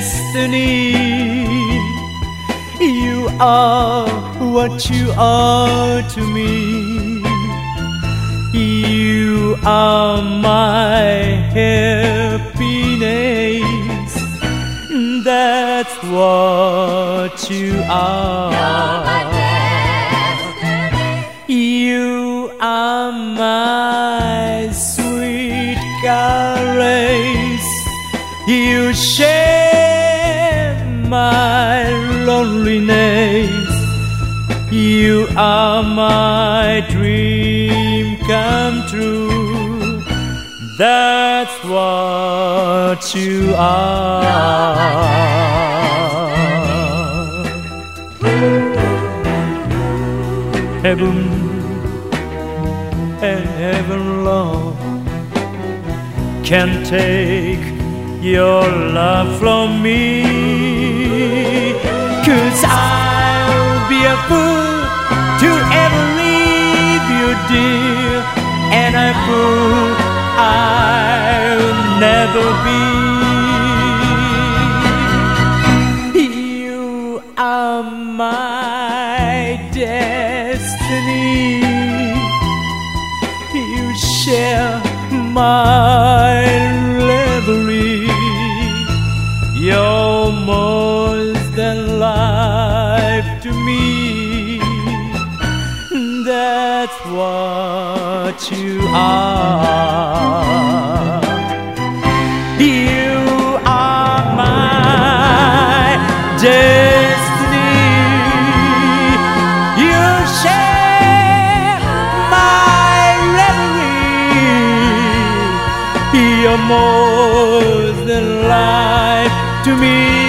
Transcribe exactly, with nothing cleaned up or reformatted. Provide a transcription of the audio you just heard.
destiny. You are what you are to me. You are my happiness. That's what you are. You're my destiny. You are my sweet caress. You share my loneliness. You are my dream come true. That's what you are. Heaven and heaven, Lord, can't take your love from me. 'Cause I'll be a fool to ever leave you, dear, and a fool I'll never be. You are my destiny. You share my reverie. You're more than life to me. That's what you are. You are my destiny. You share my reverie. You're more than life to me.